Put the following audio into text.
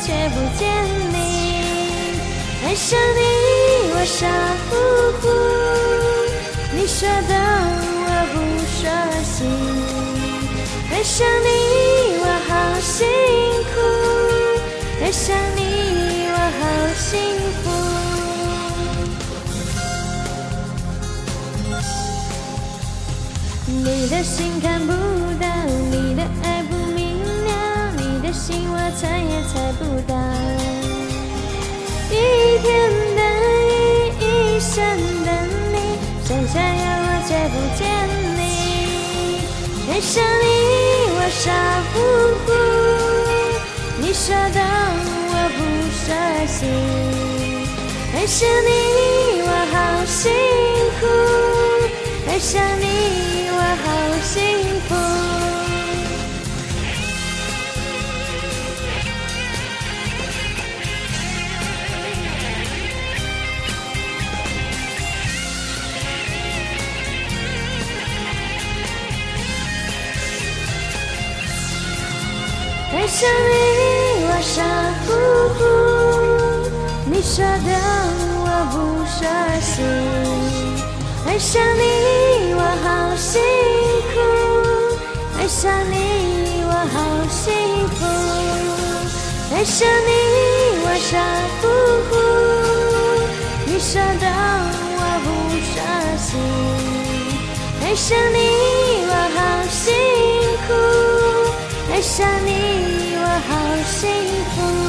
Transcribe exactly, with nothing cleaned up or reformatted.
却不见你。爱上你我傻乎乎，你说的我不说心。爱上你我好辛苦，爱上你我好幸福。你的心看不到，你的爱不明了，你的心我猜也猜不到。一天等你，一生等你，想想要我却不见你。爱上你我傻乎乎，你说的我不说心。爱上你我好辛苦，爱上你我好幸福。爱上你我傻乎乎，你说的我不说心。爱上你我好辛苦，爱上你我好幸福。爱上你我傻乎乎，你说的我不说心。爱上你我好辛苦，爱上你我好幸福。